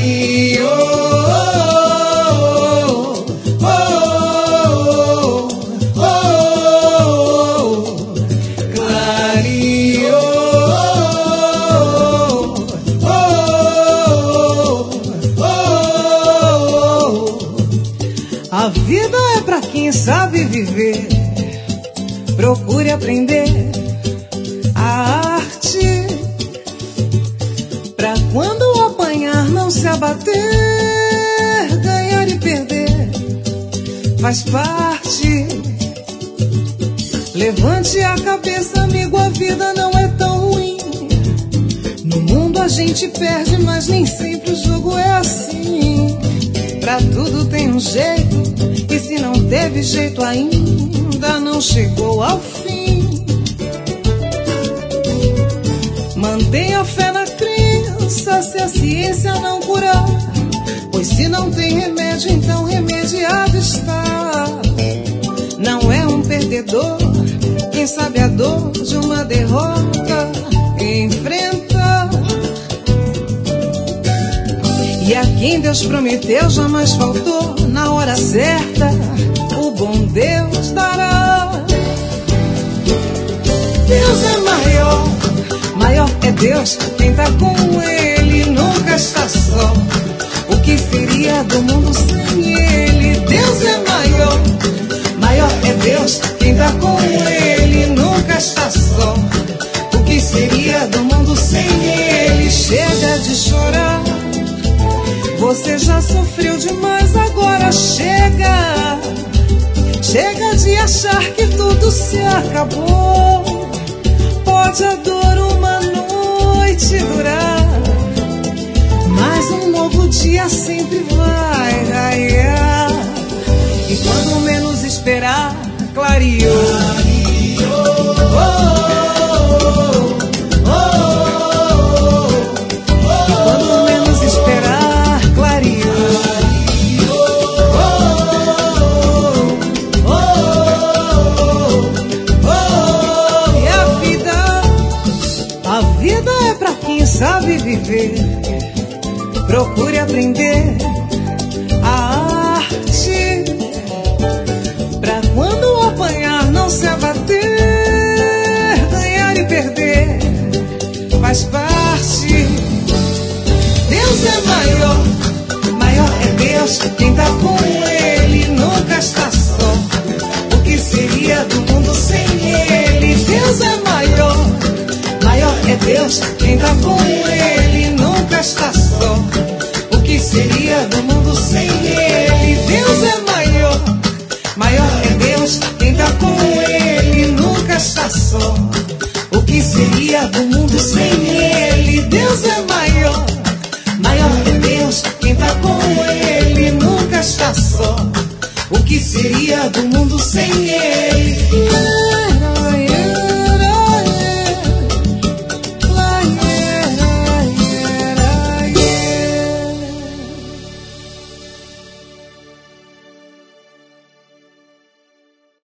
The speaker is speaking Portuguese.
A vida é pra quem sabe viver. Procure aprender a arte, pra quando apanhar não se abater. Ganhar e perder faz parte. Levante a cabeça, amigo, a vida não é tão ruim. No mundo a gente perde, mas nem sempre o jogo é assim. Pra tudo tem um jeito, e se não teve jeito ainda, não chegou ao fim. Mantenha fé na crença, se a ciência não curar, pois se não tem remédio, então remediado está. Não é um perdedor quem sabe a dor de uma derrota enfrenta. E a quem Deus prometeu jamais faltou. Na hora certa o bom Deus dará. Deus é maior, maior é Deus. Quem tá com Ele nunca está só. O que seria do mundo sem Ele? Deus é maior, maior é Deus. Quem tá com Ele nunca está só. O que seria do mundo sem Ele? Chega de chorar, você já sofreu demais, agora chega. Chega de achar que tudo se acabou. Pode a dor uma noite durar, mas um novo dia sempre vai raiar. E quando menos esperar, clareou. Sabe viver, procure aprender a arte, pra quando apanhar não se abater. Ganhar e perder faz parte. Deus é maior, maior é Deus. Quem tá com Ele nunca está só. O que seria do mundo sem Ele? Deus é maior, maior é Deus. Quem tá com Ele nunca está só. O que seria do mundo sem Ele? Deus é maior, maior é Deus. Quem tá com Ele nunca está só. O que seria do mundo sem Ele? Deus é maior, maior é Deus. Quem tá com Ele nunca está só. O que seria do mundo sem